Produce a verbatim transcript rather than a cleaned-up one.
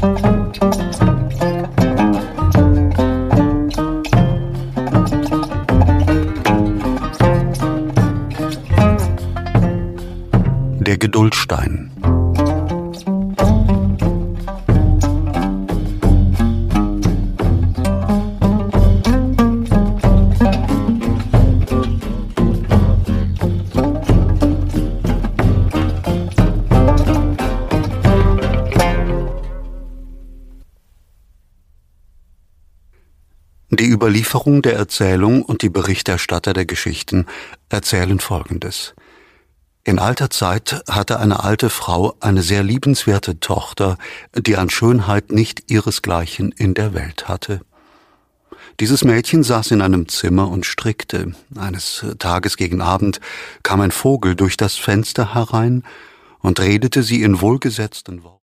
Der Geduldstein. Die Überlieferung der Erzählung und die Berichterstatter der Geschichten erzählen Folgendes. In alter Zeit hatte eine alte Frau eine sehr liebenswerte Tochter, die an Schönheit nicht ihresgleichen in der Welt hatte. Dieses Mädchen saß in einem Zimmer und strickte. Eines Tages gegen Abend kam ein Vogel durch das Fenster herein und redete sie in wohlgesetzten Worten.